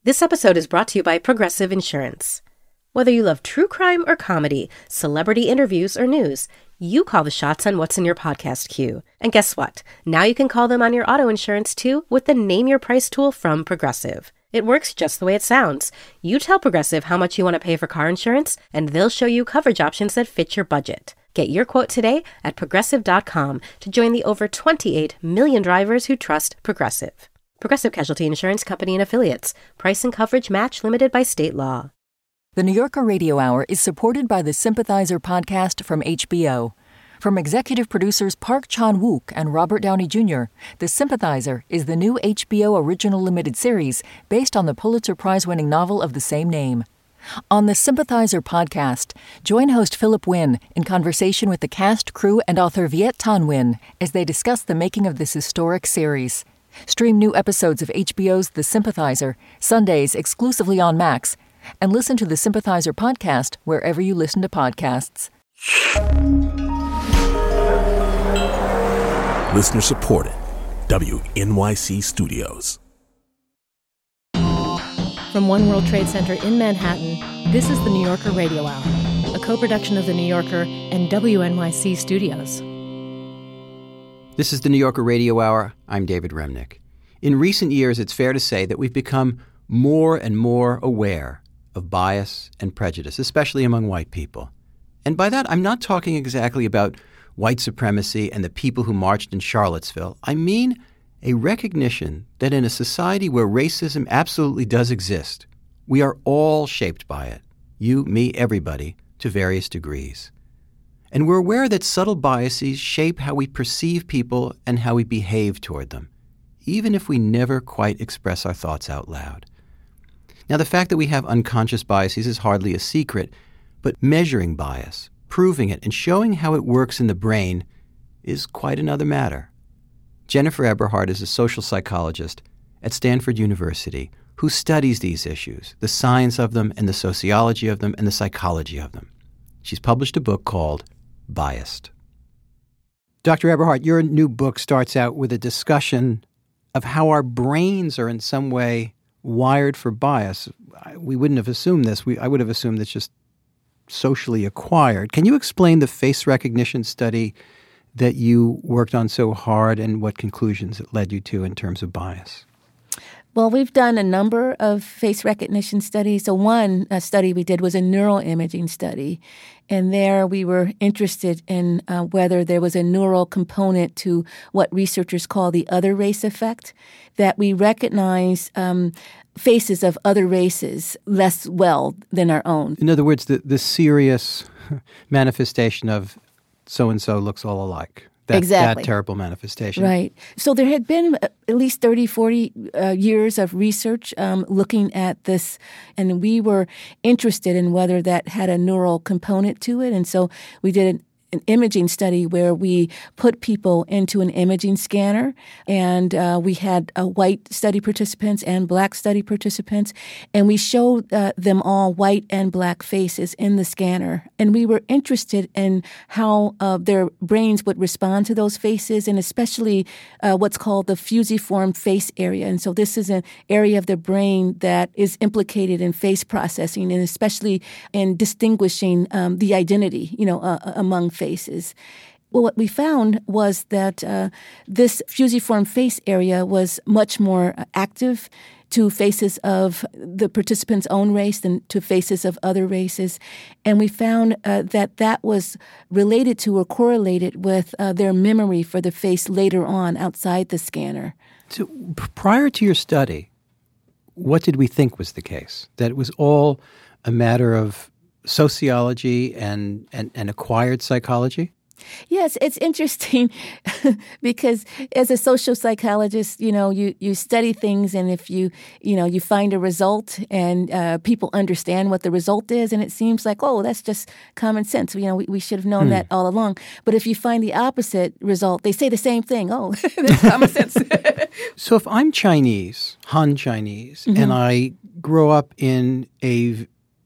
This episode is brought to you by Progressive Insurance. Whether you love true crime or comedy, celebrity interviews or news, you call the shots on what's in your podcast queue. And guess what? Now you can call them on your auto insurance too with the Name Your Price tool from Progressive. It works just the way it sounds. You tell Progressive how much you want to pay for car insurance, and they'll show you coverage options that fit your budget. Get your quote today at Progressive.com to join the over 28 million drivers who trust Progressive. Progressive Casualty Insurance Company and Affiliates. Price and coverage match limited by state law. The New Yorker Radio Hour is supported by the Sympathizer podcast from HBO. From executive producers Park Chan-wook and Robert Downey Jr., The Sympathizer is the new HBO original limited series based on the Pulitzer Prize-winning novel of the same name. On the Sympathizer podcast, join host Philip Wynn in conversation with the cast, crew, and author Viet Thanh Nguyen as they discuss the making of this historic series. Stream new episodes of HBO's The Sympathizer, Sundays exclusively on Max, and listen to the Sympathizer podcast wherever you listen to podcasts. Listener supported. WNYC Studios. From One World Trade Center in Manhattan, this is the New Yorker Radio Hour, a co-production of The New Yorker and WNYC Studios. This is the New Yorker Radio Hour. I'm David Remnick. In recent years, it's fair to say that we've become more and more aware of bias and prejudice, especially among white people. And by that, I'm not talking exactly about white supremacy and the people who marched in Charlottesville. I mean a recognition that in a society where racism absolutely does exist, we are all shaped by it. You, me, everybody, to various degrees. And we're aware that subtle biases shape how we perceive people and how we behave toward them, even if we never quite express our thoughts out loud. Now, the fact that we have unconscious biases is hardly a secret, but measuring bias, proving it, and showing how it works in the brain is quite another matter. Jennifer Eberhardt is a social psychologist at Stanford University who studies these issues, the science of them and the sociology of them and the psychology of them. She's published a book called Biased. Dr. Eberhardt, your new book starts out with a discussion of how our brains are in some way wired for bias. We wouldn't have assumed this. I would have assumed it's just socially acquired. Can you explain the face recognition study that you worked on so hard and what conclusions it led you to in terms of bias? Well, we've done a number of face recognition studies. So one study we did was a neural imaging study. And there we were interested in whether there was a neural component to what researchers call the other race effect, that we recognize faces of other races less well than our own. In other words, the serious manifestation of so-and-so looks all alike. Exactly. That terrible manifestation. Right. So there had been at least 30, 40 years of research looking at this, and we were interested in whether that had a neural component to it. And so we did an imaging study where we put people into an imaging scanner, and we had white study participants and black study participants, and we showed them all white and black faces in the scanner. And we were interested in how their brains would respond to those faces, and especially what's called the fusiform face area. And so this is an area of the brain that is implicated in face processing, and especially in distinguishing the identity, among faces. Well, what we found was that this fusiform face area was much more active to faces of the participants' own race than to faces of other races. And we found that was related to or correlated with their memory for the face later on outside the scanner. So prior to your study, what did we think was the case? That it was all a matter of sociology and acquired psychology? Yes, it's interesting because as a social psychologist, you study things, and if you find a result and people understand what the result is, and it seems like, oh, that's just common sense. We should have known that all along. But if you find the opposite result, they say the same thing. Oh, that's common sense. So if I'm Chinese, Han Chinese, and I grow up in a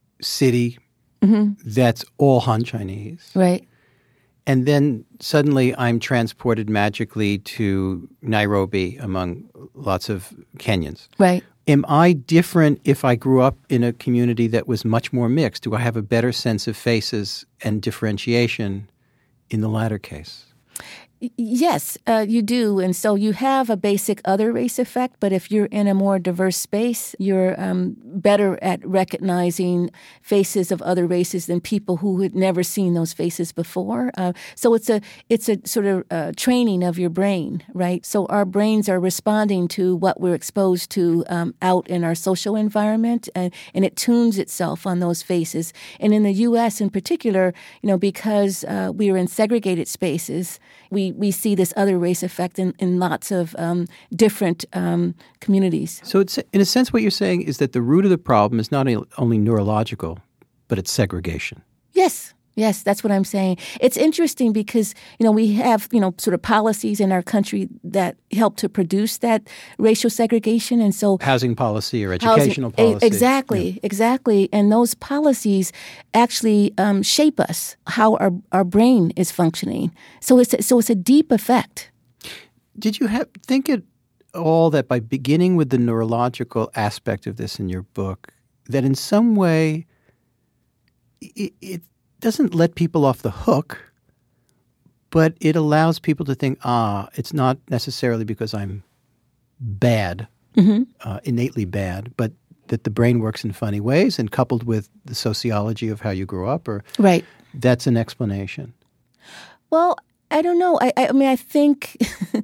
city that's all Han Chinese. Right. And then suddenly I'm transported magically to Nairobi among lots of Kenyans. Right. Am I different if I grew up in a community that was much more mixed? Do I have a better sense of faces and differentiation in the latter case? Yes, you do. And so you have a basic other race effect, but if you're in a more diverse space, you're better at recognizing faces of other races than people who had never seen those faces before. So it's a sort of training of your brain, right? So our brains are responding to what we're exposed to out in our social environment, and it tunes itself on those faces. And in the U.S. in particular, because we are in segregated spaces, we see this other race effect in lots of different communities. So it's, in a sense, what you're saying is that the root of the problem is not only neurological, but it's segregation. Yes, that's what I'm saying. It's interesting because, we have, sort of policies in our country that help to produce that racial segregation. And so housing policy or educational policy. Exactly. And those policies actually shape us, how our brain is functioning. So it's a deep effect. Did you think at all that by beginning with the neurological aspect of this in your book, that in some way it doesn't let people off the hook, but it allows people to think, it's not necessarily because I'm bad, innately bad, but that the brain works in funny ways, and coupled with the sociology of how you grew up, or right, that's an explanation. Well, I don't know. I mean, I think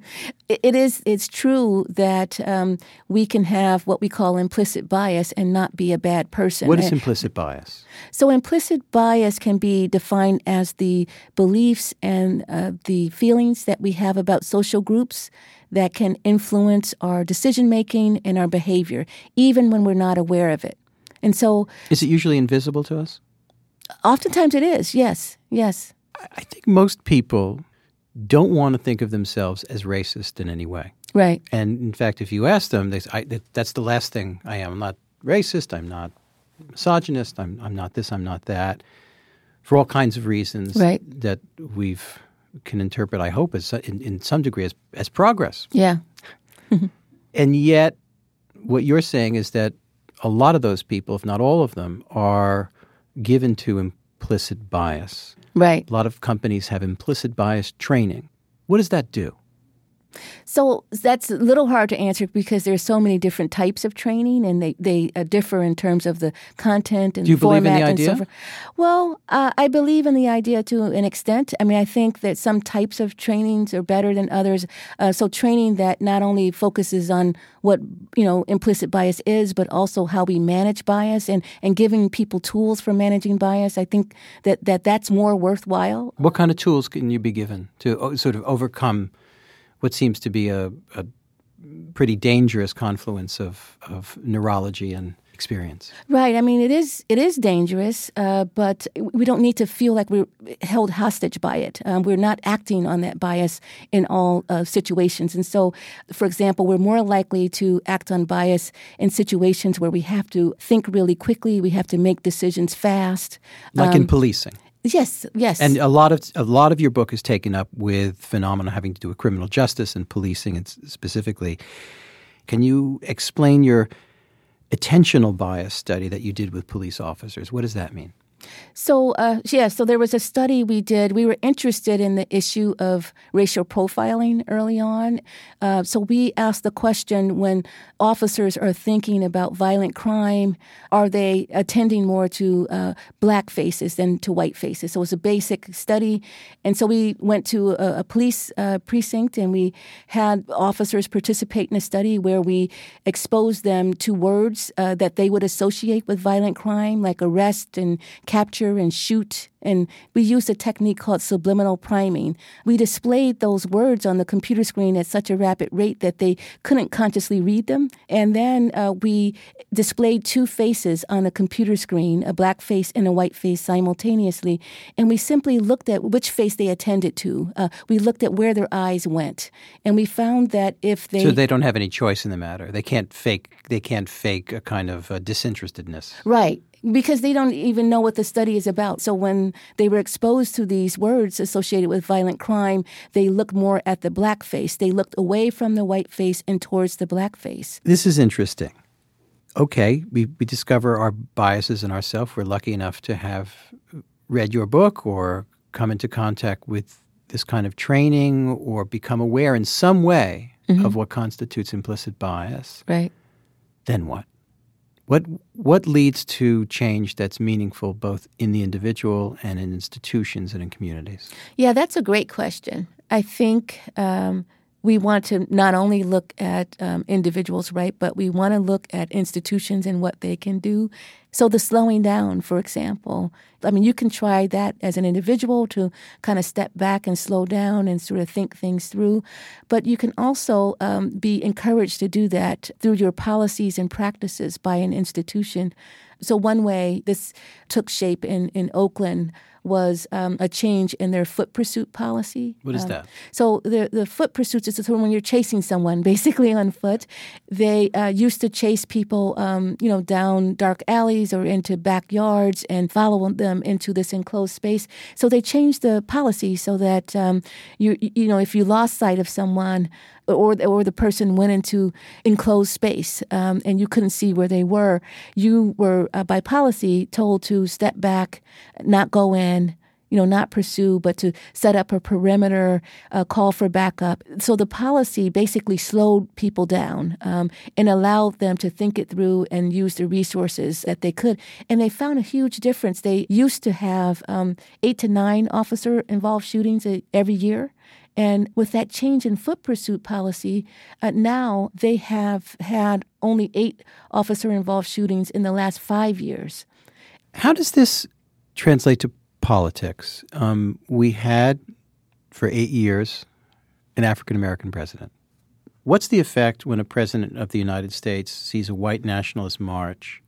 it's true that we can have what we call implicit bias and not be a bad person. What is implicit bias? So implicit bias can be defined as the beliefs and the feelings that we have about social groups that can influence our decision-making and our behavior, even when we're not aware of it. And so... Is it usually invisible to us? Oftentimes it is, yes. I think most people don't want to think of themselves as racist in any way. Right. And in fact, if you ask them, they say, that's the last thing I am. I'm not racist. I'm not misogynist. I'm not this. I'm not that. For all kinds of reasons that can interpret, I hope, as in some degree as progress. Yeah. And yet, what you're saying is that a lot of those people, if not all of them, are given to implicit bias. Right. A lot of companies have implicit bias training. What does that do? So that's a little hard to answer because there are so many different types of training, and they differ in terms of the content and do you format. Believe in the and idea? so forth. Well, I believe in the idea to an extent. I mean, I think that some types of trainings are better than others. So training that not only focuses on what implicit bias is, but also how we manage bias and giving people tools for managing bias. I think that's more worthwhile. What kind of tools can you be given to sort of overcome what seems to be a pretty dangerous confluence of neurology and experience? Right. I mean, it is dangerous, but we don't need to feel like we're held hostage by it. We're not acting on that bias in all situations. And so, for example, we're more likely to act on bias in situations where we have to think really quickly, we have to make decisions fast. Like in policing. Yes. And a lot of your book is taken up with phenomena having to do with criminal justice and policing, and specifically. Can you explain your attentional bias study that you did with police officers? What does that mean? So, so there was a study we did. We were interested in the issue of racial profiling early on. So we asked the question, when officers are thinking about violent crime, are they attending more to black faces than to white faces? So it was a basic study. And so we went to a police precinct, and we had officers participate in a study where we exposed them to words that they would associate with violent crime, like arrest and capture and shoot. And we used a technique called subliminal priming. We displayed those words on the computer screen at such a rapid rate that they couldn't consciously read them. And then we displayed two faces on a computer screen, a black face and a white face simultaneously. And we simply looked at which face they attended to. We looked at where their eyes went. And we found that if they... So they don't have any choice in the matter. They can't fake a kind of disinterestedness. Right. Because they don't even know what the study is about. So when they were exposed to these words associated with violent crime, they looked more at the black face. They looked away from the white face and towards the black face. This is interesting. okay, we discover our biases in ourselves. We're lucky enough to have read your book or come into contact with this kind of training or become aware in some way of what constitutes implicit bias. Right. Then what? What leads to change that's meaningful both in the individual and in institutions and in communities? Yeah, that's a great question. I think we want to not only look at individuals, right, but we want to look at institutions and what they can do. So the slowing down, for example, I mean, you can try that as an individual to kind of step back and slow down and sort of think things through. But you can also be encouraged to do that through your policies and practices by an institution. So one way this took shape in Oakland was a change in their foot pursuit policy. What is that? So the foot pursuits is when you're chasing someone, basically on foot. They used to chase people, down dark alleys or into backyards and follow them into this enclosed space. So they changed the policy so that if you lost sight of someone or the person went into enclosed space and you couldn't see where they were, you were by policy told to step back, not go in, not pursue, but to set up a perimeter, call for backup. So the policy basically slowed people down and allowed them to think it through and use the resources that they could. And they found a huge difference. They used to have 8 to 9 officer-involved shootings every year. And with that change in foot pursuit policy, now they have had only 8 officer-involved shootings in the last 5 years. How does this translate to politics? We had, for 8 years, an African-American president. What's the effect when a president of the United States sees a white nationalist march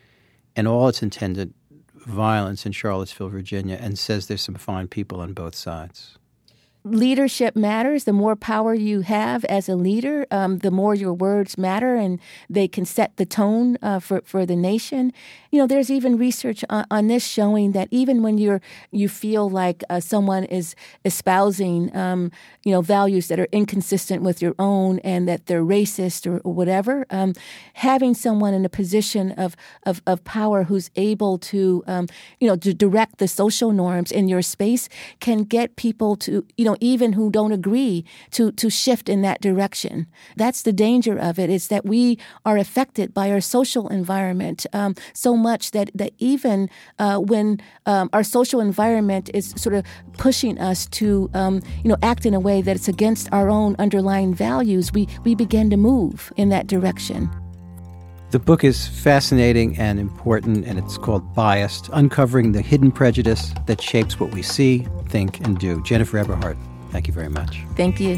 and all its intended violence in Charlottesville, Virginia, and says there's some fine people on both sides? Leadership matters. The more power you have as a leader, the more your words matter, and they can set the tone for the nation. There's even research on this showing that even when you feel like someone is espousing, values that are inconsistent with your own and that they're racist or whatever, having someone in a position of power who's able to, to direct the social norms in your space can get people to, even who don't agree, to shift in that direction. That's the danger of it, is that we are affected by our social environment so much that even when our social environment is sort of pushing us to, act in a way that it's against our own underlying values, we begin to move in that direction. The book is fascinating and important, and it's called Biased, Uncovering the Hidden Prejudice That Shapes What We See, Think, and Do. Jennifer Eberhardt, thank you very much. Thank you.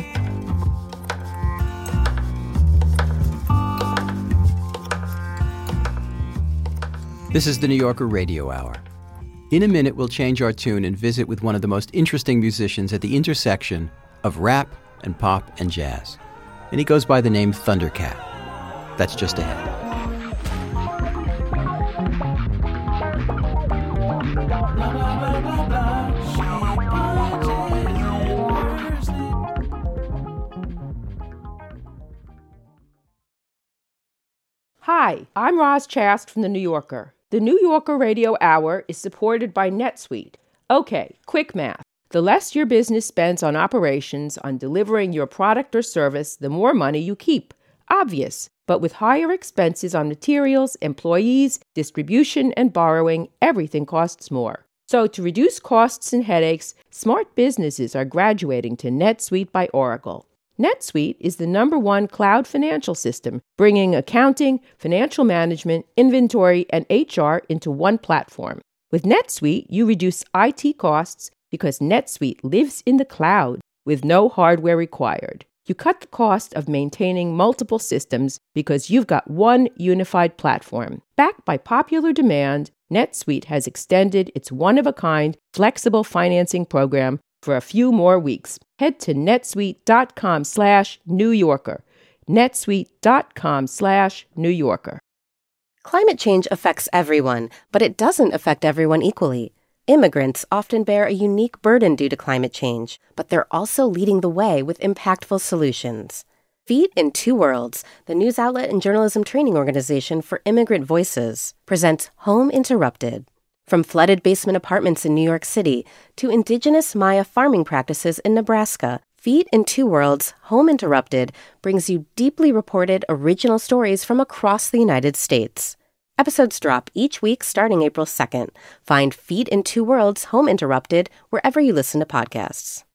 This is the New Yorker Radio Hour. In a minute, we'll change our tune and visit with one of the most interesting musicians at the intersection of rap and pop and jazz. And he goes by the name Thundercat. That's just ahead. Hi, I'm Roz Chast from The New Yorker. The New Yorker Radio Hour is supported by NetSuite. Okay, quick math. The less your business spends on operations, on delivering your product or service, the more money you keep. Obvious. But with higher expenses on materials, employees, distribution, and borrowing, everything costs more. So to reduce costs and headaches, smart businesses are graduating to NetSuite by Oracle. NetSuite is the #1 cloud financial system, bringing accounting, financial management, inventory, and HR into one platform. With NetSuite, you reduce IT costs because NetSuite lives in the cloud with no hardware required. You cut the cost of maintaining multiple systems because you've got one unified platform. Backed by popular demand, NetSuite has extended its one-of-a-kind flexible financing program for a few more weeks. Head to netsuite.com/New Yorker. netsuite.com/New Yorker. Climate change affects everyone, but it doesn't affect everyone equally. Immigrants often bear a unique burden due to climate change, but they're also leading the way with impactful solutions. Feet in Two Worlds, the news outlet and journalism training organization for immigrant voices, presents Home Interrupted. From flooded basement apartments in New York City to indigenous Maya farming practices in Nebraska, Feet in Two Worlds, Home Interrupted brings you deeply reported original stories from across the United States. Episodes drop each week starting April 2nd. Find Feet in Two Worlds, Home Interrupted wherever you listen to podcasts.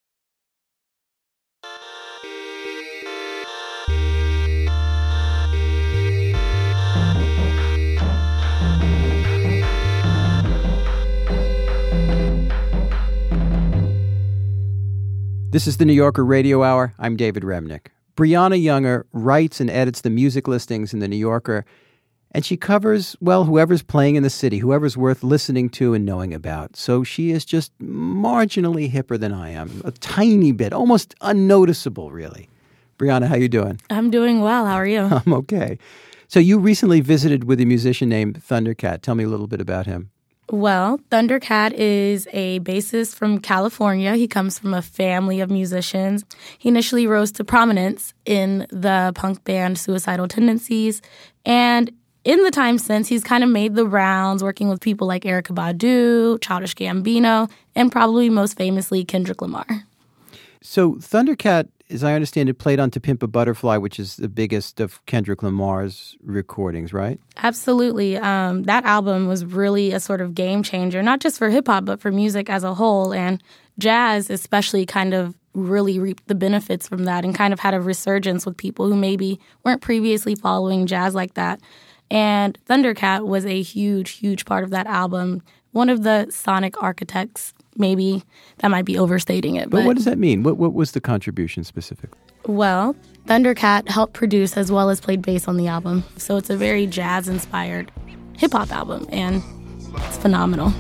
This is the New Yorker Radio Hour. I'm David Remnick. Brianna Younger writes and edits the music listings in the New Yorker, and she covers, well, whoever's playing in the city, whoever's worth listening to and knowing about. So she is just marginally hipper than I am, a tiny bit, almost unnoticeable, really. Brianna, how you doing? I'm doing well. How are you? I'm okay. So you recently visited with a musician named Thundercat. Tell me a little bit about him. Well, Thundercat is a bassist from California. He comes from a family of musicians. He initially rose to prominence in the punk band Suicidal Tendencies, and in the time since, he's kind of made the rounds working with people like Erykah Badu, Childish Gambino, and probably most famously Kendrick Lamar. So Thundercat, as I understand it, played on To Pimp a Butterfly, which is the biggest of Kendrick Lamar's recordings, right? Absolutely. That album was really a sort of game changer, not just for hip-hop, but for music as a whole. And jazz especially kind of really reaped the benefits from that and kind of had a resurgence with people who maybe weren't previously following jazz like that. And Thundercat was a huge, huge part of that album. One of the sonic architects. Maybe that might be overstating it. But what does that mean? What was the contribution specifically? Well, Thundercat helped produce as well as played bass on the album. So it's a very jazz-inspired hip-hop album, and it's phenomenal.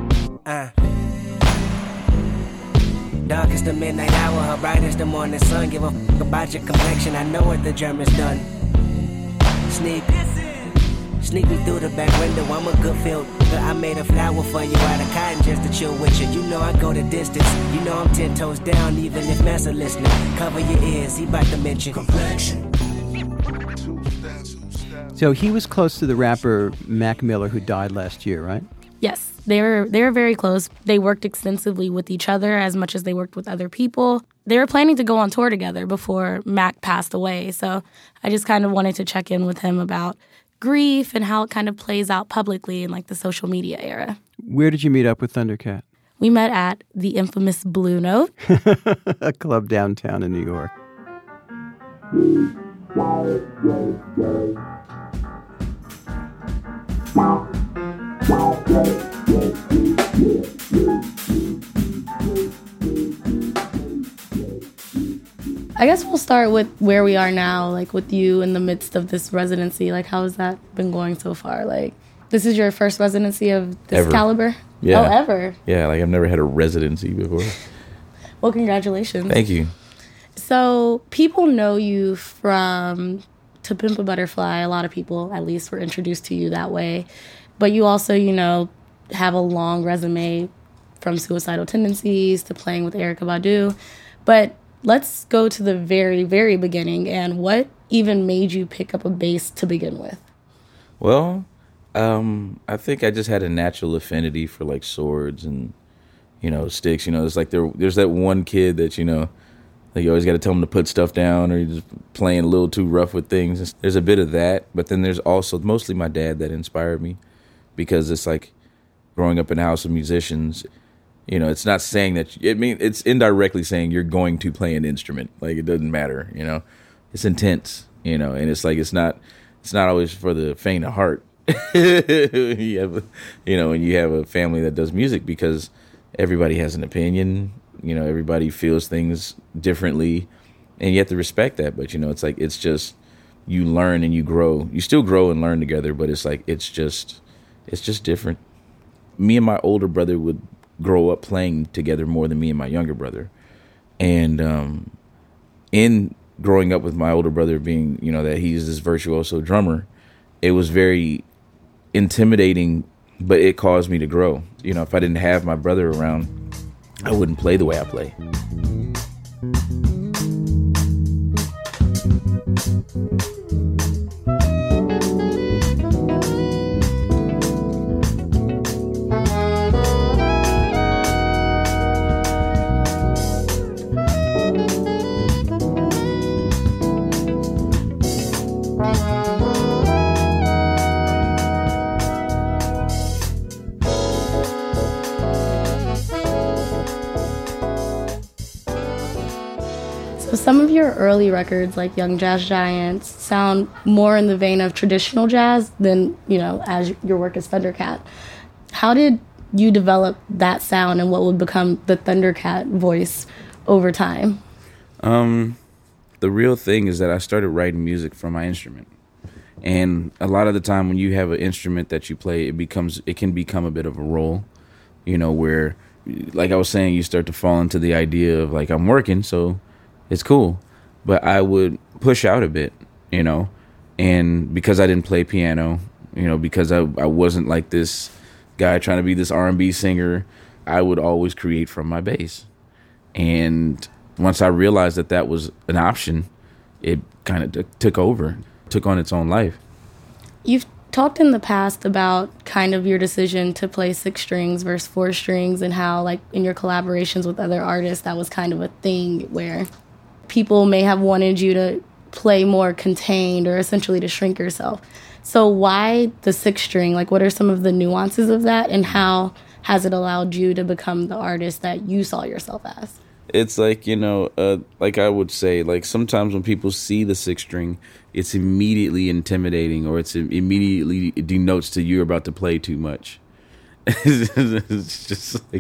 Dark is the midnight hour, her bright is the morning sun. Give a f*** about your complexion, I know what the German's done. Sneak me through the back window, I'm a good field. I made a flower for you out of cotton just to chill with you. You know I go the distance, you know I'm 10 toes down, even if Massa listening. Cover your ears, he bout to mention complexion. So he was close to the rapper Mac Miller, who died last year, right? Yes, they were very close. They worked extensively with each other as much as they worked with other people. They were planning to go on tour together before Mac passed away, so I just kind of wanted to check in with him about grief and how it kind of plays out publicly in like the social media era. Where did you meet up with Thundercat? We met at the infamous Blue Note, a club downtown in New York. I guess we'll start with where we are now, like with you in the midst of this residency. Like, how has that been going so far? Like, this is your first residency of this caliber? Yeah. Oh, ever? Yeah, like I've never had a residency before. Well, congratulations. Thank you. So people know you from To Pimp a Butterfly. A lot of people, at least, were introduced to you that way. But you also, you know, have a long resume from Suicidal Tendencies to playing with Erykah Badu. But let's go to the very, very beginning. And what even made you pick up a bass to begin with? Well, I think I just had a natural affinity for like swords and, you know, sticks. You know, it's like there's that one kid that, you know, like you always got to tell him to put stuff down or you're just playing a little too rough with things. There's a bit of that. But then there's also mostly my dad that inspired me because it's like growing up in a house of musicians. You know, it's not saying that, it's indirectly saying you're going to play an instrument. Like, it doesn't matter, you know. It's intense, you know, and it's like, it's not always for the faint of heart. When you have a family that does music because everybody has an opinion, you know, everybody feels things differently, and you have to respect that. But, you know, it's like, it's just, you learn and you grow. You still grow and learn together, but it's like, it's just different. Me and my older brother would grow up playing together more than me and my younger brother. And in growing up with my older brother being, you know, that he's this virtuoso drummer, it was very intimidating, but it caused me to grow. You know, if I didn't have my brother around, I wouldn't play the way I play. Some of your early records, like Young Jazz Giants, sound more in the vein of traditional jazz than, as your work as Thundercat. How did you develop that sound and what would become the Thundercat voice over time? The real thing is that I started writing music from my instrument. And a lot of the time when you have an instrument that you play, it can become a bit of a role, where, like I was saying, you start to fall into the idea of like, I'm working, so it's cool. But I would push out a bit, and because I didn't play piano, because I wasn't like this guy trying to be this R&B singer, I would always create from my bass. And once I realized that was an option, it kind of took on its own life. You've talked in the past about kind of your decision to play 6 strings versus 4 strings and how, like, in your collaborations with other artists, that was kind of a thing where people may have wanted you to play more contained or essentially to shrink yourself. So why the 6 string? Like, what are some of the nuances of that, and how has it allowed you to become the artist that you saw yourself as? It's like, like I would say, like sometimes when people see the 6 string, it's immediately intimidating, or it immediately denotes to you're about to play too much. It's just like,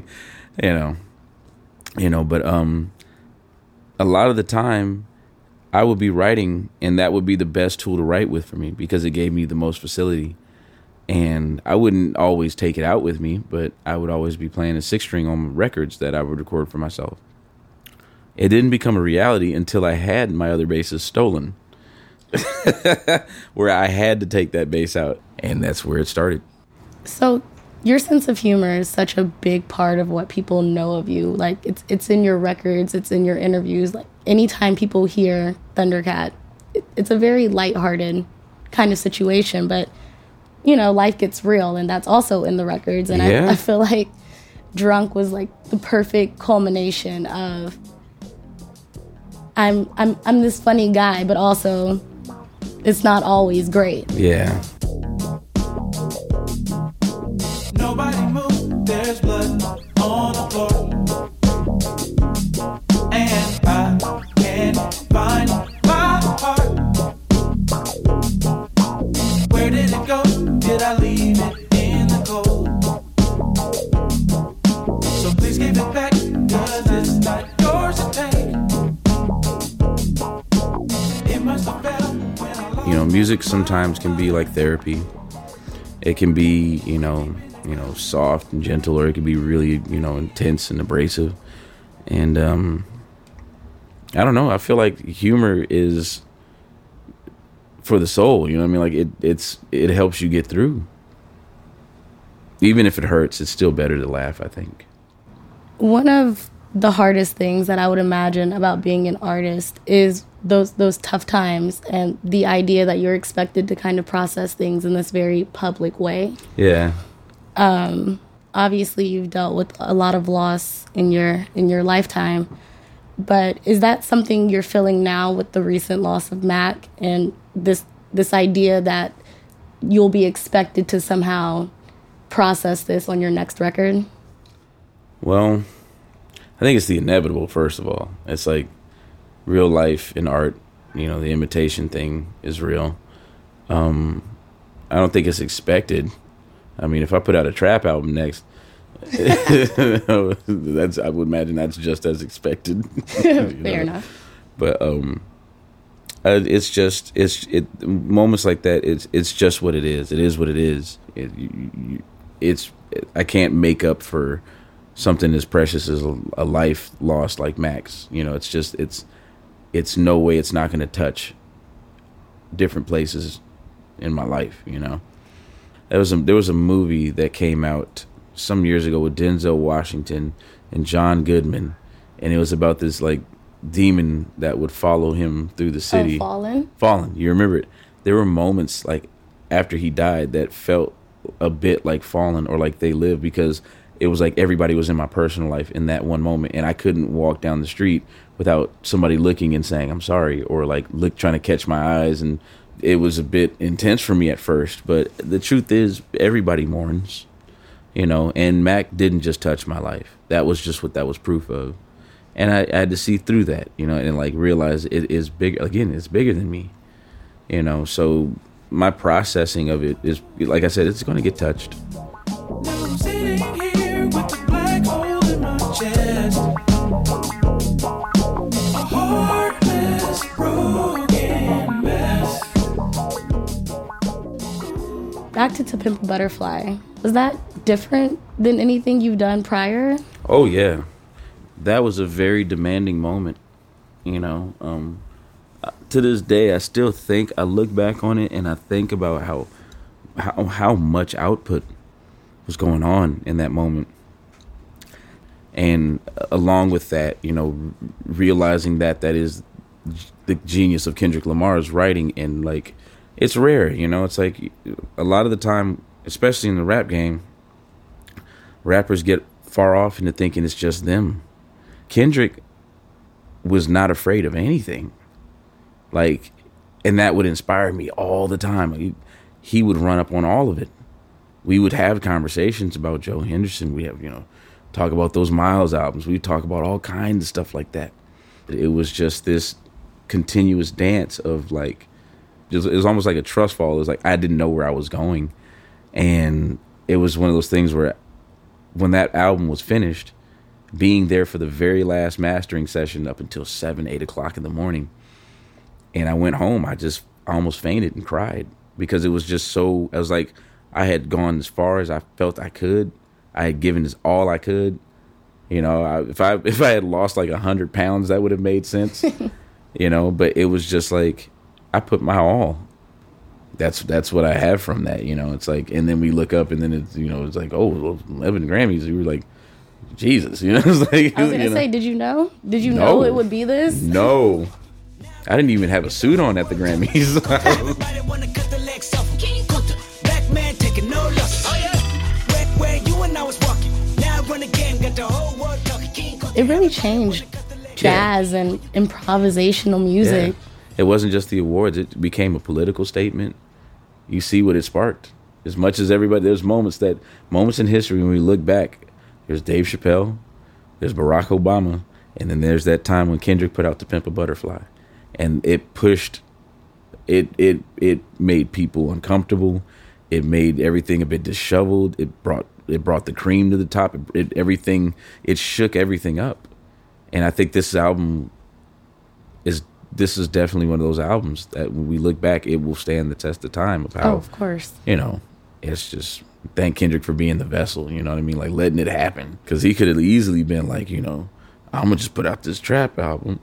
but a lot of the time I would be writing, and that would be the best tool to write with for me because it gave me the most facility. And I wouldn't always take it out with me, but I would always be playing a 6 string on records that I would record for myself. It didn't become a reality until I had my other basses stolen, where I had to take that bass out, and that's where it started. So your sense of humor is such a big part of what people know of you. Like, it's in your records, it's in your interviews. Like, anytime people hear Thundercat, it's a very lighthearted kind of situation, but life gets real, and that's also in the records. And I feel like Drunk was like the perfect culmination of I'm this funny guy, but also it's not always great. Yeah. Nobody move, there's blood on the floor, and I can't find my heart. Where did it go? Did I leave it in the cold? So please give it back, 'cause it's not yours to take. It must have fell when I lost. Music sometimes can be like therapy. It can be, soft and gentle, or it can be really, intense and abrasive. And I don't know. I feel like humor is for the soul. Like it helps you get through. Even if it hurts, it's still better to laugh, I think. One of the hardest things that I would imagine about being an artist is those tough times and the idea that you're expected to kind of process things in this very public way. Yeah. Obviously you've dealt with a lot of loss in your lifetime, but is that something you're feeling now with the recent loss of Mac and this idea that you'll be expected to somehow process this on your next record? Well, I think it's the inevitable, first of all. It's like real life in art, the imitation thing is real. I don't think it's expected. I mean, if I put out a trap album next, I would imagine that's just as expected. Fair enough. But moments like that. It's just what it is. It is what it is. I can't make up for something as precious as a life lost like Mac's. It's no way it's not going to touch different places in my life. There was a movie that came out some years ago with Denzel Washington and John Goodman, and it was about this like demon that would follow him through the city. Fallen. You remember it? There were moments like after he died that felt a bit like Fallen or like They Live, because it was like everybody was in my personal life in that one moment, and I couldn't walk down the street without somebody looking and saying I'm sorry, or like trying to catch my eyes. And it was a bit intense for me at first, but the truth is everybody mourns, and Mac didn't just touch my life. That was just what that was proof of. And I had to see through that, you know, and like realize it is big. Again, it's bigger than me, you know. So my processing of it is, like I said, it's going to get touched. Now I'm sitting here with the black hole in my chest. A heartless, broken mess. Back to Pimp a Butterfly. Was that different than anything you've done prior? Oh, yeah. That was a very demanding moment, you know. To this day, I still think, I look back on it and I think about how much output was going on in that moment. And along with that, you know, realizing that is the genius of Kendrick Lamar's writing, and like, it's rare, you know. It's like a lot of the time, especially in the rap game, rappers get far off into thinking it's just them. Kendrick was not afraid of anything. Like, and that would inspire me all the time. He would run up on all of it. We would have conversations about Joe Henderson. We have, you know, talk about those Miles albums. We talk about all kinds of stuff like that. It was just this continuous dance of like, it was almost like a trust fall. It was like I didn't know where I was going. And it was one of those things where when that album was finished, being there for the very last mastering session up until 7, 8 o'clock in the morning, and I went home, I almost fainted and cried, because it was just so, I was like, I had gone as far as I felt I could. I had given this all I could. You know, if I had lost like 100 pounds, that would have made sense. You know, but it was just like, I put my all. That's what I have from that, you know. It's like, and then we look up and then it's, you know, it's like, oh, 11 Grammys. We were like, Jesus, you know. It's like, I was gonna say, did you know? Did you know it would be this? No, I didn't even have a suit on at the Grammys. It really changed jazz and improvisational music. Yeah. It wasn't just the awards; it became a political statement. You see what it sparked. As much as everybody, there's moments in history when we look back. There's Dave Chappelle, there's Barack Obama, and then there's that time when Kendrick put out "To Pimp a Butterfly," and it pushed. It made people uncomfortable. It made everything a bit disheveled. It brought the cream to the top. It shook everything up, and I think this album is definitely one of those albums that when we look back, it will stand the test of time. Of how, of course, you know, it's just. Thank Kendrick for being the vessel, you know what I mean? Like, letting it happen. Because he could have easily been like, you know, I'm going to just put out this trap album.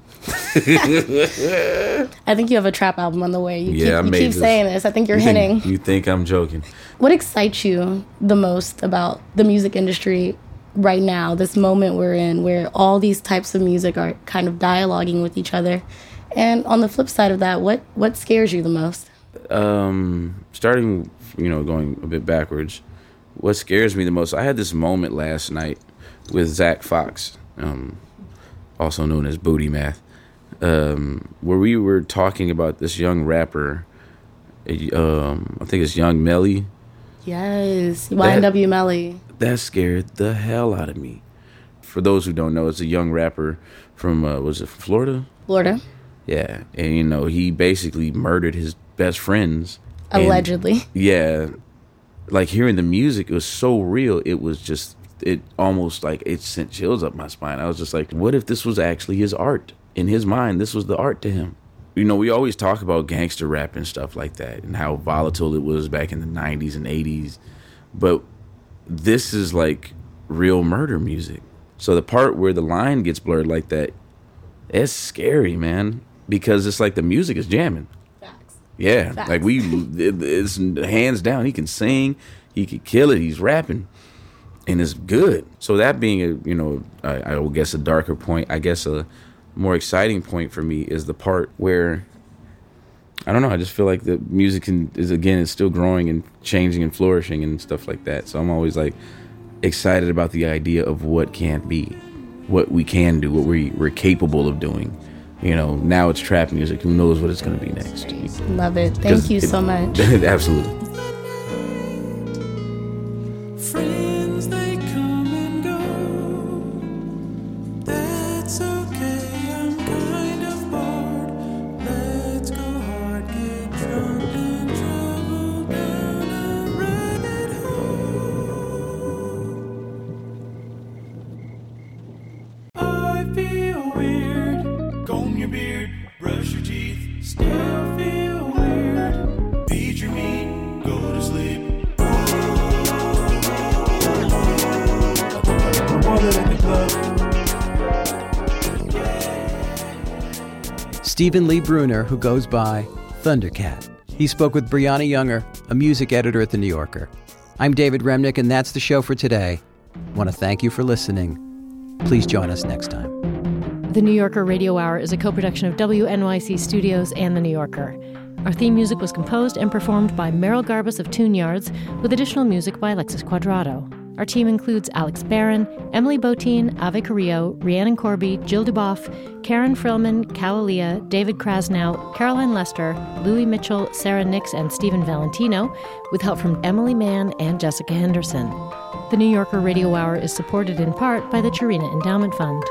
I think you have a trap album on the way. You keep saying this. I think you're hinting. You think I'm joking. What excites you the most about the music industry right now, this moment we're in, where all these types of music are kind of dialoguing with each other? And on the flip side of that, what scares you the most? Starting, you know, going a bit backwards, what scares me the most, I had this moment last night with Zach Fox, also known as Booty Math, where we were talking about this young rapper, I think it's Young Melly. Yes, YNW Melly. That scared the hell out of me. For those who don't know, it's a young rapper from, was it from Florida? Florida. Yeah, and you know, he basically murdered his best friends. Allegedly. Yeah. Like, hearing the music, it was so real. It was just, it almost like, it sent chills up my spine. I was just like, what if this was actually his art? In his mind, this was the art to him. You know, we always talk about gangster rap and stuff like that and how volatile it was back in the 90s and 80s. But this is like real murder music. So the part where the line gets blurred like that, it's scary, man. Because it's like the music is jamming. Yeah, facts. Like it's hands down. He can sing, he could kill it. He's rapping, and it's good. So that being I would guess a darker point. I guess a more exciting point for me is the part where I don't know. I just feel like the music is still growing and changing and flourishing and stuff like that. So I'm always like excited about the idea of what can be, what we can do, what we're capable of doing. You know, now it's trap music. Who knows what it's going to be next? Love it. Thank you so much. Absolutely. Friends, they come and go. That's okay. Stephen Lee Bruner, who goes by Thundercat. He spoke with Brianna Younger, a music editor at The New Yorker. I'm David Remnick, and that's the show for today. I want to thank you for listening. Please join us next time. The New Yorker Radio Hour is a co-production of WNYC Studios and The New Yorker. Our theme music was composed and performed by Merrill Garbus of Tune Yards, with additional music by Alexis Quadrado. Our team includes Alex Barron, Emily Botine, Ave Carrillo, Rhiannon Corby, Jill Duboff, Karen Frillman, Calalia, David Krasnow, Caroline Lester, Louis Mitchell, Sarah Nix, and Stephen Valentino, with help from Emily Mann and Jessica Henderson. The New Yorker Radio Hour is supported in part by the Chirina Endowment Fund.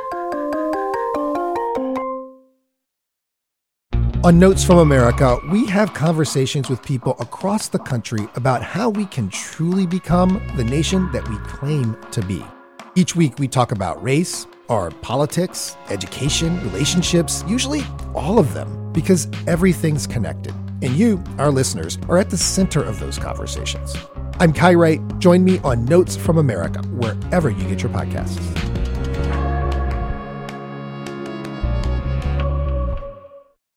On Notes from America, we have conversations with people across the country about how we can truly become the nation that we claim to be. Each week, we talk about race, our politics, education, relationships, usually all of them, because everything's connected. And you, our listeners, are at the center of those conversations. I'm Kai Wright. Join me on Notes from America, wherever you get your podcasts.